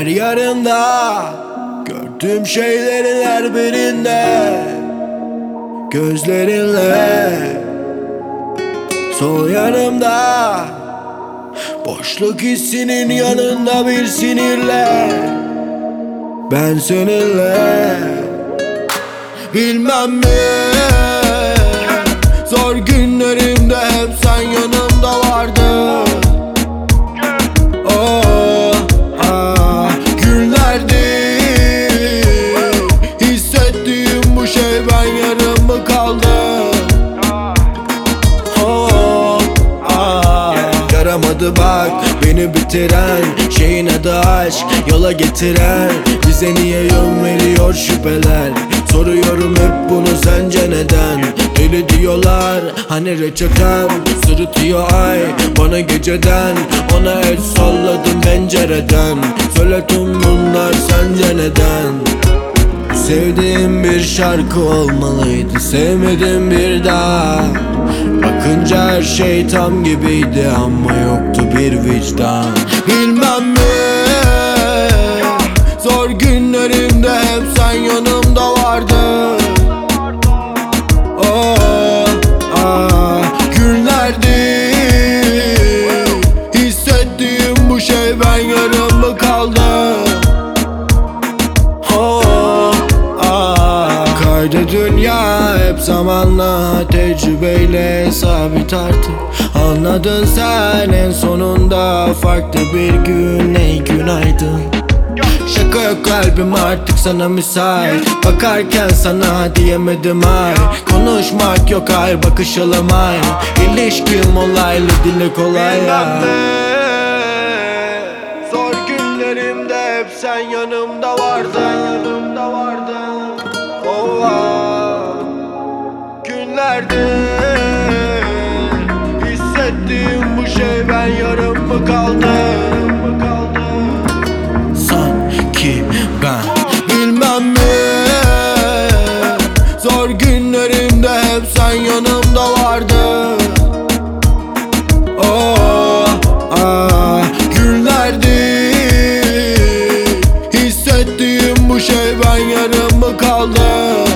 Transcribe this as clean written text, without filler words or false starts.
her yarında. Gördüğüm şeylerin her birinde gözlerinle. Sol yanımda boşluk hissinin yanında bir sinirle. Ben seninle bilmem mi? Zor günlerimde hep sen yanımda vardın. Oh, ah, günlerdi hissettiğim bu şey, ben yarım mı kaldım? Oh, ah, yaramadı bak beni bitiren şeyin adı aşk, yola getiren. Bize niye yön veriyor şüpheler? Soruyorum hep bunu, sence neden? Deli diyorlar hani reçetem, sırıtıyor ay bana geceden. Ona el salladım pencereden. Söyle tüm bunlar sence neden? Sevdiğim bir şarkı olmalıydı, sevmedim bir daha. Bakınca her şey tam gibiydi ama yoktu bir vicdan. Bilmem mi? Zor günlerimde hep sen yanımda vardın. Oh, ah, günlerdi hissettiğim bu şey, ben yarım mı kaldım? Oh, ah, kaydı dünya hep zamanla, tecrübeyle sabit artık. Anladın sen en sonunda, farklı bir gün, ey günaydın. Şaka yok kalbim artık sana müsait. Bakarken sana diyemedim ay. Konuşmak yok hayır, bakışalım ay. İlişkim olaylı, dile kolay ya. Zor günlerimde hep sen yanımda vardın. Oh, ah, günlerde hissettiğim bu şey, ben yarım mı kaldım? Sanki ben bilmem mi? Zor günlerimde hep sen yanımda vardın. Oh, ah, günlerdi hissettiğim bu şey, ben yarım mı kaldım?